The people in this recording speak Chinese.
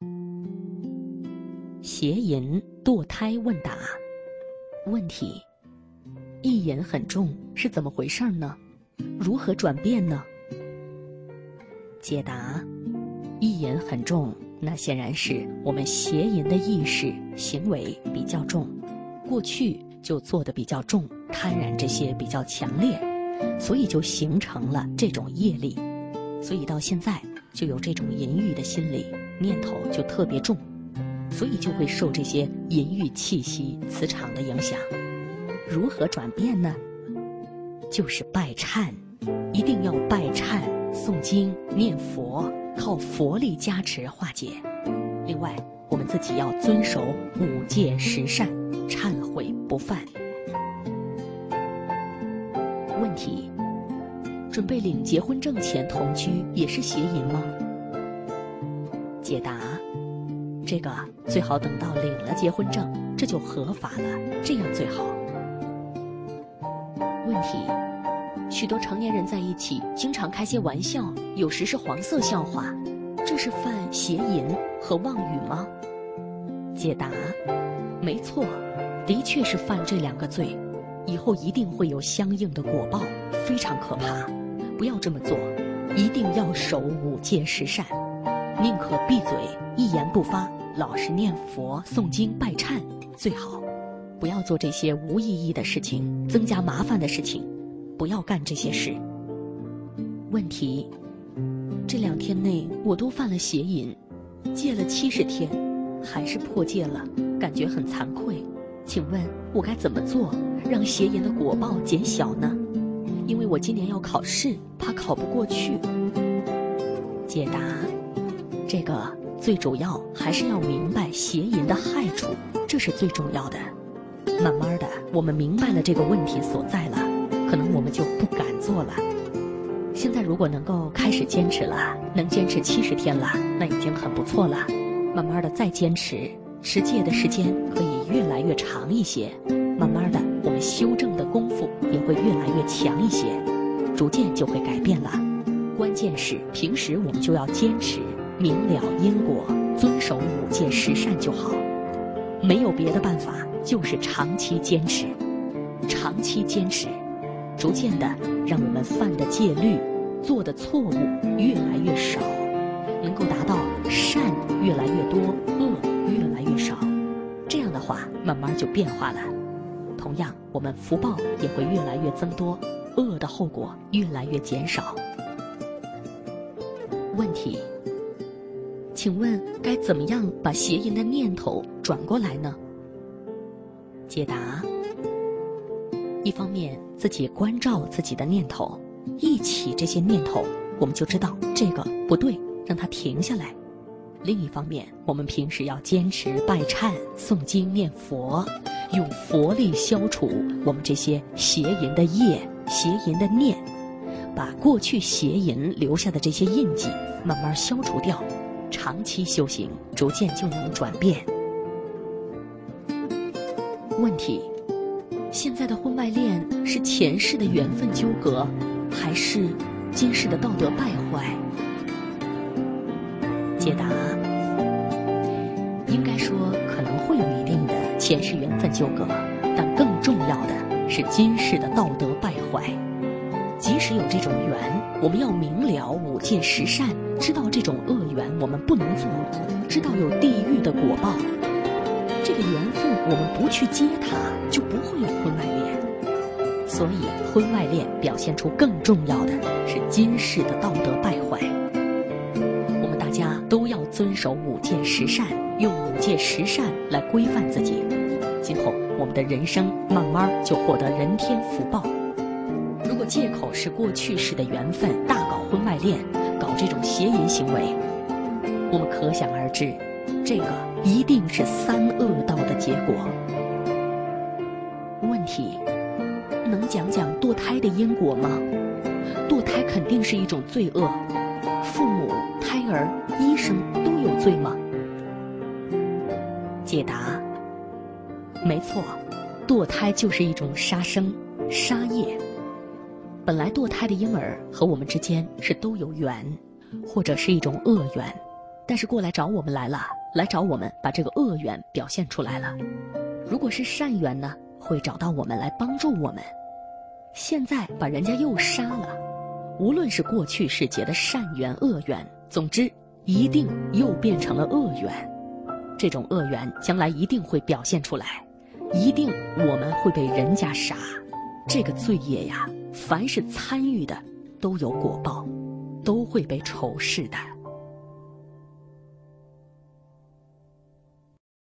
邪淫堕胎问答。问题：意淫很重是怎么回事呢？如何转变呢？解答：意淫很重，那显然是我们邪淫的意识行为比较重，过去就做得比较重，贪婪这些比较强烈，所以就形成了这种业力，所以到现在就有这种淫欲的心理，念头就特别重，所以就会受这些淫欲气息磁场的影响。如何转变呢？就是拜忏，一定要拜忏、诵经、念佛，靠佛力加持化解。另外，我们自己要遵守5戒10善，忏悔不犯。问题：准备领结婚证前同居也是邪淫吗？解答：这个最好等到领了结婚证，这就合法了，这样最好。问题：许多成年人在一起经常开些玩笑，有时是黄色笑话，这是犯邪淫和妄语吗？解答：没错，的确是犯这2个罪，以后一定会有相应的果报，非常可怕，不要这么做，一定要守5戒10善，宁可闭嘴一言不发，老实念佛诵经拜忏最好，不要做这些无意义的事情，增加麻烦的事情，不要干这些事。问题：这2天内我都犯了邪淫，戒了70天，还是破戒了，感觉很惭愧，请问我该怎么做，让邪淫的果报减小呢？因为我今年要考试，怕考不过去。解答：这个最主要还是要明白邪淫的害处，这是最重要的。慢慢的，我们明白了这个问题所在了，可能我们就不敢做了。现在如果能够开始坚持了，能坚持70天了，那已经很不错了。慢慢的再坚持，持戒的时间可以越来越长一些，慢慢的我们修正的功夫也会越来越强一些，逐渐就会改变了。关键是平时我们就要坚持，明了因果，遵守5戒10善就好，没有别的办法，就是长期坚持，长期坚持，逐渐的让我们犯的戒律、做的错误越来越少，能够达到善越来越多，恶越来越少。这样的话，慢慢就变化了。同样，我们福报也会越来越增多，恶的后果越来越减少。问题：请问该怎么样把邪淫的念头转过来呢？解答：一方面自己关照自己的念头，一起这些念头我们就知道这个不对，让它停下来。另一方面，我们平时要坚持拜忏、诵经、念佛，用佛力消除我们这些邪淫的业、邪淫的念，把过去邪淫留下的这些印记慢慢消除掉，长期修行，逐渐就能转变。问题：现在的婚外恋是前世的缘分纠葛，还是今世的道德败坏？解答：应该说可能会有一定的前世缘分纠葛，但更重要的是今世的道德败坏。即使有这种缘，我们要明了5戒10善，知道这种恶缘我们不能做，知道有地狱的果报，这个缘分我们不去接它，就不会有婚外恋。所以婚外恋表现出更重要的是今世的道德败坏。我们大家都要遵守5戒10善，用5戒10善来规范自己，今后我们的人生慢慢就获得人天福报。如果借口是过去世的缘分，大搞婚外恋，搞这种邪淫行为，我们可想而知，这个一定是3恶道的结果。问题：能讲讲堕胎的因果吗？堕胎肯定是一种罪恶，父母、胎儿、医生都有罪吗？解答：没错，堕胎就是一种杀生、杀业。本来堕胎的婴儿和我们之间是都有缘，或者是一种恶缘， 但是过来找我们来了，来找我们把这个恶缘表现出来了。如果是善缘呢，会找到我们来帮助我们。现在把人家又杀了，无论是过去世结的善缘恶缘，总之一定又变成了恶缘。这种恶缘将来一定会表现出来，一定我们会被人家杀。这个罪业呀，凡是参与的都有果报，都会被仇视的。